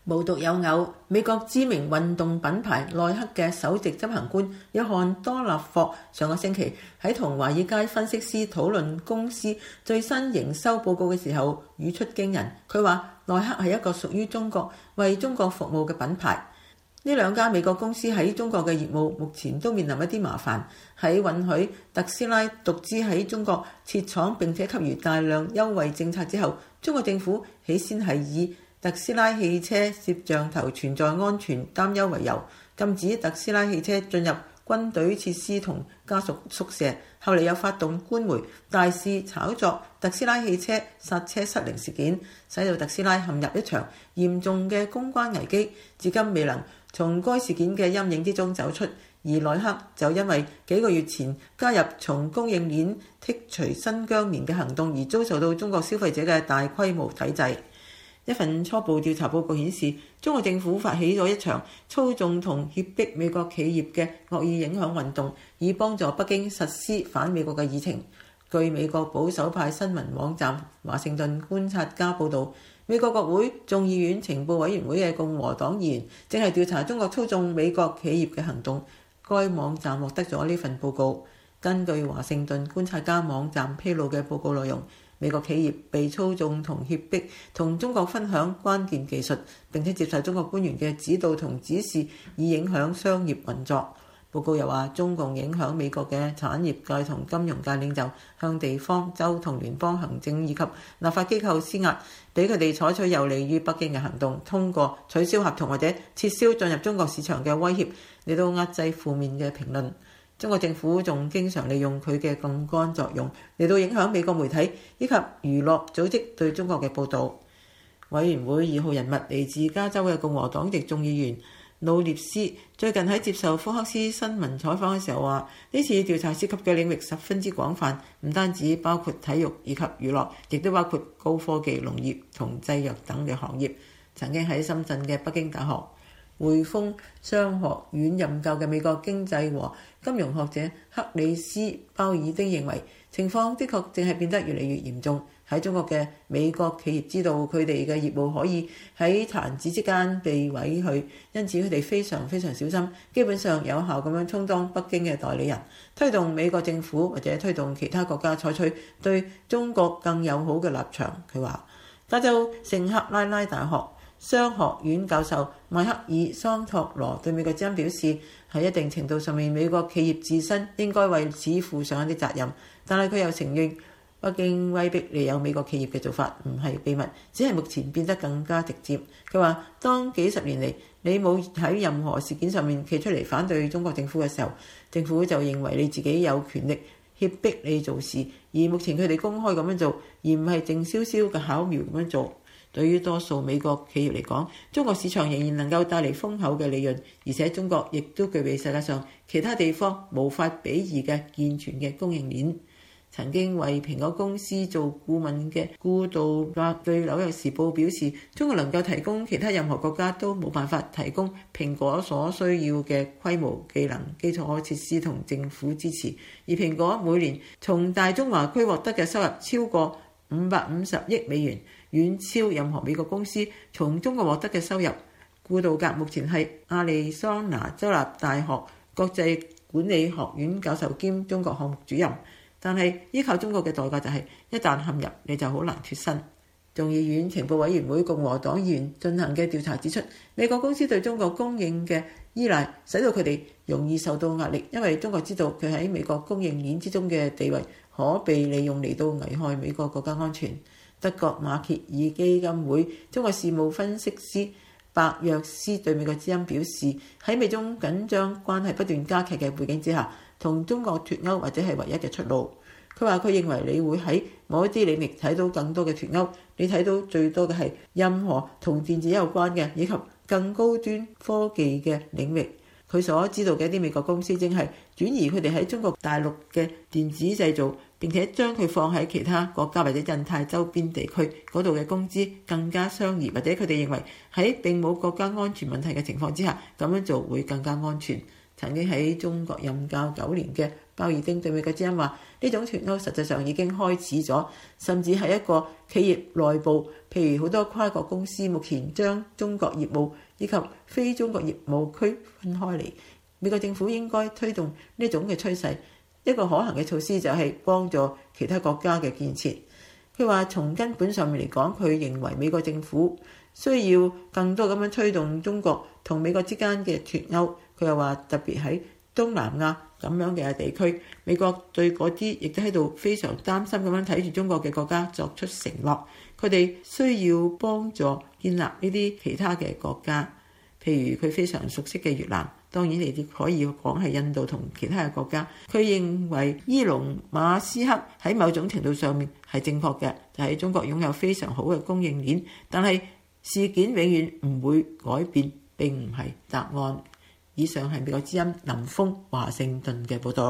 無獨有偶，美國知名運動品牌耐克嘅首席執行官約翰多納霍上個星期喺同華爾街分析師討論公司最新營收報告嘅時候，語出驚人。佢話耐克係一個屬於中國、為中國服務嘅品牌。呢兩家美國公司喺中國嘅業務目前都面臨一啲麻煩。喺允許特斯拉獨資喺中國設廠並且給予大量優惠政策之後，中國政府起先係以特斯拉汽車攝像頭存在安全擔憂為由，禁止特斯拉汽車進入軍隊設施同家屬宿舍。後嚟又發動官媒大肆炒作特斯拉汽車剎車失靈事件，使到特斯拉陷入一場嚴重嘅公關危機，至今未能從該事件嘅陰影之中走出。而耐克就因為幾個月前加入從供應鏈剔除新疆棉嘅行動，而遭受到中國消費者嘅大規模抵制。一份初步調查報告顯示，中國政府發起咗一場操縱同脅迫美國企業嘅惡意影響運動，以幫助北京實施反美國嘅議程。據美國保守派新聞網站華盛頓觀察家報導，美國國會眾議院情報委員會嘅共和黨議員正係調查中國操縱美國企業嘅行動。該網站獲得咗呢份報告。根據華盛頓觀察家網站披露嘅報告內容，美國企業被操縱同脅迫，同中國分享關鍵技術，並且接受中國官員嘅指導同指示，以影響商業運作。報告又話，中共影響美國嘅產業界同金融界領袖，向地方、州同聯邦行政以及立法機構施壓，俾佢哋採取有利於北京嘅行動，通過取消合同或者撤銷進入中國市場嘅威脅嚟到壓制負面嘅評論。中國政府仲經常利用佢嘅槓桿作用嚟到影響美國媒體以及娛樂組織對中國嘅報導。委員會2號人物嚟自加州嘅共和黨籍眾議員魯涅斯最近喺接受福克斯新聞採訪嘅時候話，呢次調查涉及嘅領域十分之廣泛，唔單止包括體育以及娛樂，亦都包括高科技、農業同製藥等嘅行業。曾經喺深圳嘅北京大學匯豐商學院任教嘅美國經濟和金融學者克里斯鮑爾丁認為，情況的確正係變得越嚟越嚴重。喺中國嘅美國企業知道佢哋嘅業務可以喺彈指之間被毀去，因此佢哋非常非常小心，基本上有效咁樣充當北京嘅代理人，推動美國政府或者推動其他國家採取對中國更友好嘅立場。佢話，加州聖克拉拉大學商學院教授邁克爾桑托羅對美國之音表示，喺一定程度上面，美國企業自身應該為此負上一啲責任，但係佢又承認北京威逼利誘美國企業嘅做法唔係秘密，只係目前變得更加直接。佢話，當幾十年嚟你冇喺任何事件上面企出嚟反對中國政府嘅時候，政府就認為你自己有權力脅迫你做事，而目前佢哋公開咁樣做，而唔係靜悄悄嘅巧妙咁樣做。對於多數美國企業嚟講，中國市場仍然能夠帶嚟豐厚嘅利潤，而且中國亦都具備世界上其他地方無法比擬嘅健全嘅供應鏈。曾經為蘋果公司做顧問嘅顧道格對紐約時報表示，中國能夠提供其他任何國家都冇辦法提供蘋果所需要嘅規模、技能、基礎設施同政府支持，而蘋果每年從大中華區獲得嘅收入超過550億美元，遠超任何美國公司從中國獲得嘅收入。顧道格目前係亞利桑那州立大學國際管理學院教授兼中國項目主任。但係依靠中國嘅代價就係，一旦陷入你就好難脫身。眾議院情報委員會共和黨議員進行嘅調查指出，美國公司對中國供應嘅依賴使到佢哋容易受到壓力，因為中國知道佢喺美國供應鏈之中嘅地位可被利用嚟到危害美國國家安全。德國馬歇爾基金會中國事務分析師白約斯對美國之音表示，喺美中緊張關係不斷加劇嘅背景之下，同中國脫鈎或者係唯一嘅出路。佢話，佢認為你會喺某一啲領域睇到更多嘅脫鈎，你睇到最多嘅係任何同電子有關嘅以及更高端科技嘅領域。佢所知道嘅一啲美國公司正係轉移佢哋喺中國大陸嘅電子製造，並且將佢放喺其他國家或者印太周邊地區嗰度嘅工資更加相宜，或者佢哋認為喺並冇國家安全問題嘅情況之下，咁樣做會更加安全。曾經喺中國任教9年嘅鮑爾丁對美國之音話：呢種脫歐實際上已經開始咗，甚至係一個企業內部，譬如好多跨國公司目前將中國業務以及非中國業務區分開嚟。美國政府應該推動呢種嘅趨勢，一個可行嘅措施就係幫助其他國家嘅建設。佢話從根本上面嚟講，佢認為美國政府需要更多咁樣推動中國同美國之間嘅脫歐。佢又話特別喺東南亞咁樣嘅地區，美國對嗰啲亦都喺度非常擔心咁樣睇住中國嘅國家作出承諾，佢哋需要幫助建立呢啲其他嘅國家，譬如佢非常熟悉嘅越南，當然你哋可以講係印度同其他嘅國家。佢認為伊隆馬斯克喺某種程度上面係正確嘅，就係中國擁有非常好嘅供應鏈，但係事件永遠唔會改變，並唔係答案。以上係美國之音林峰華盛頓嘅報導。